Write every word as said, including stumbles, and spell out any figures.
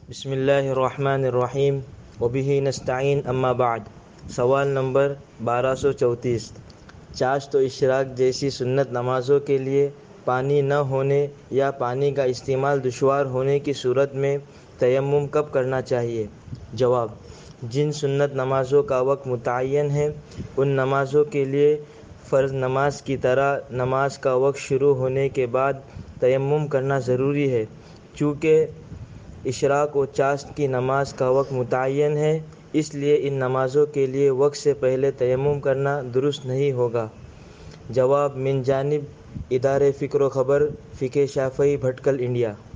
बिस्मिल्लाहिर्रहमानिर्रहीम वबिही नस्तईन अम्मा बाद। सवाल नंबर बारह सौ चौंतीस। चाश्त व इशराक जैसी सुन्नत नमाज़ों के लिए पानी न होने या पानी का इस्तेमाल दुश्वार होने की सूरत में तयम्मुम कब करना चाहिए? जवाब: जिन सुन्नत नमाज़ों का वक्त मुतय्यन है उन नमाज़ों के लिए फ़र्ज़ नमाज की तरह नमाज का वक्त शुरू होने के बाद तयम्मुम करना ज़रूरी है। चूँकि इशराक व चाश्त की नमाज का वक्त मुतय्यन है, इसलिए इन नमाज़ों के लिए वक्त से पहले तयम्मुम करना दुरुस्त नहीं होगा। जवाब मिन जानिब इदारे फ़िक्र व ख़बर फ़िक़े शाफ़ई भटकल इंडिया।